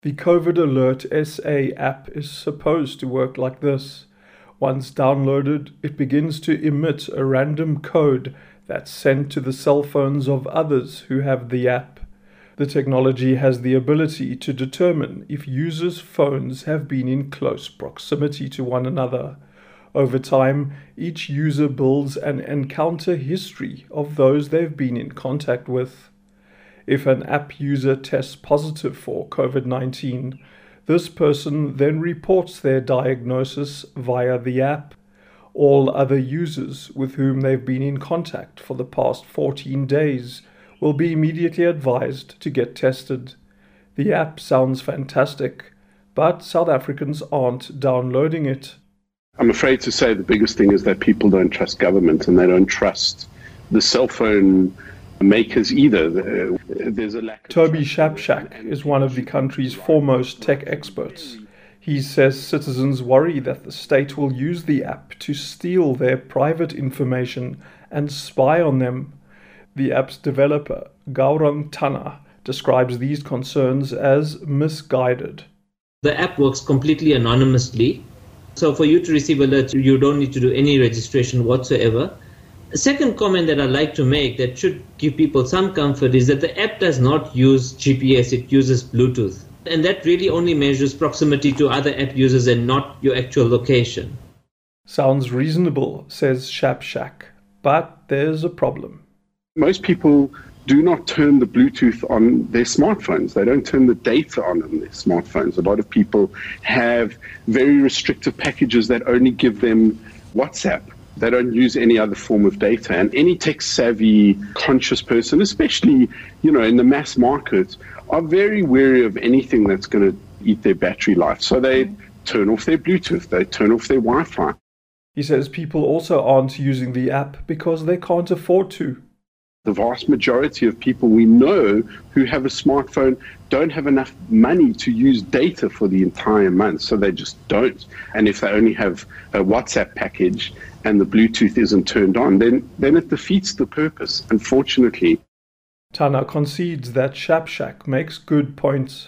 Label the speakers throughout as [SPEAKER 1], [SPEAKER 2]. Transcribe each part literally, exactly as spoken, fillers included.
[SPEAKER 1] The COVID Alert S A app is supposed to work like this. Once downloaded, it begins to emit a random code that's sent to the cell phones of others who have the app. The technology has the ability to determine if users' phones have been in close proximity to one another. Over time, each user builds an encounter history of those they've been in contact with. If an app user tests positive for COVID nineteen, this person then reports their diagnosis via the app. All other users with whom they've been in contact for the past fourteen days will be immediately advised to get tested. The app sounds fantastic, but South Africans aren't downloading it.
[SPEAKER 2] I'm afraid to say the biggest thing is that people don't trust government and they don't trust the cell phone makers either. There's a lack of
[SPEAKER 1] Toby Shapshak is one of the country's foremost tech experts. He says citizens worry that the state will use the app to steal their private information and spy on them. The app's developer, Gaurang Tana, describes these concerns as misguided.
[SPEAKER 3] The app works completely anonymously. So for you to receive alerts, you don't need to do any registration whatsoever. A second comment that I'd like to make that should give people some comfort is that the app does not use G P S, it uses Bluetooth. And that really only measures proximity to other app users and not your actual location.
[SPEAKER 1] Sounds reasonable, says Shapshak, but there's a problem.
[SPEAKER 2] Most people do not turn the Bluetooth on their smartphones. They don't turn the data on in their smartphones. A lot of people have very restrictive packages that only give them WhatsApp. They don't use any other form of data. And any tech-savvy, conscious person, especially, you know, in the mass market, are very wary of anything that's going to eat their battery life. So they turn off their Bluetooth, they turn off their Wi-Fi.
[SPEAKER 1] He says people also aren't using the app because they can't afford to.
[SPEAKER 2] The vast majority of people we know who have a smartphone don't have enough money to use data for the entire month, so they just don't. And if they only have a WhatsApp package and the Bluetooth isn't turned on, then, then it defeats the purpose, unfortunately.
[SPEAKER 1] Tana concedes that Shapshak makes good points.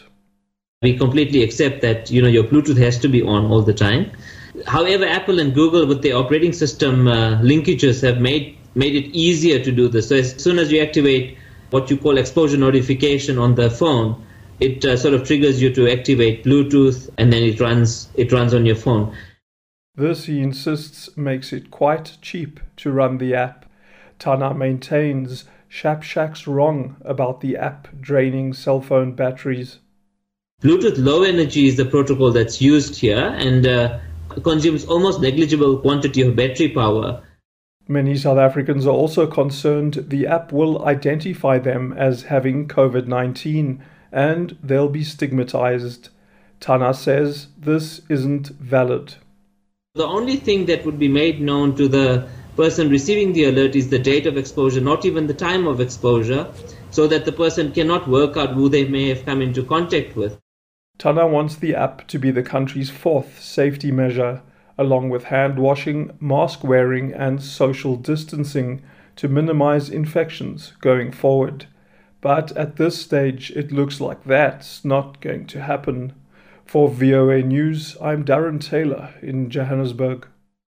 [SPEAKER 3] We completely accept that, you know, your Bluetooth has to be on all the time. However, Apple and Google with their operating system uh, linkages have made made it easier to do this. So as soon as you activate what you call exposure notification on the phone, it uh, sort of triggers you to activate Bluetooth, and then it runs it runs on your phone.
[SPEAKER 1] This, he insists, makes it quite cheap to run the app. Tana maintains Shapshak's wrong about the app draining cell phone batteries.
[SPEAKER 3] Bluetooth Low Energy is the protocol that's used here and uh, consumes almost negligible quantity of battery power.
[SPEAKER 1] Many South Africans are also concerned the app will identify them as having COVID nineteen and they'll be stigmatized. Tana says this isn't valid.
[SPEAKER 3] The only thing that would be made known to the person receiving the alert is the date of exposure, not even the time of exposure, so that the person cannot work out who they may have come into contact with.
[SPEAKER 1] Tana wants the app to be the country's fourth safety measure, along with hand washing, mask wearing and social distancing to minimize infections going forward. But at this stage it looks like that's not going to happen. For V O A News, I'm Darren Taylor in Johannesburg.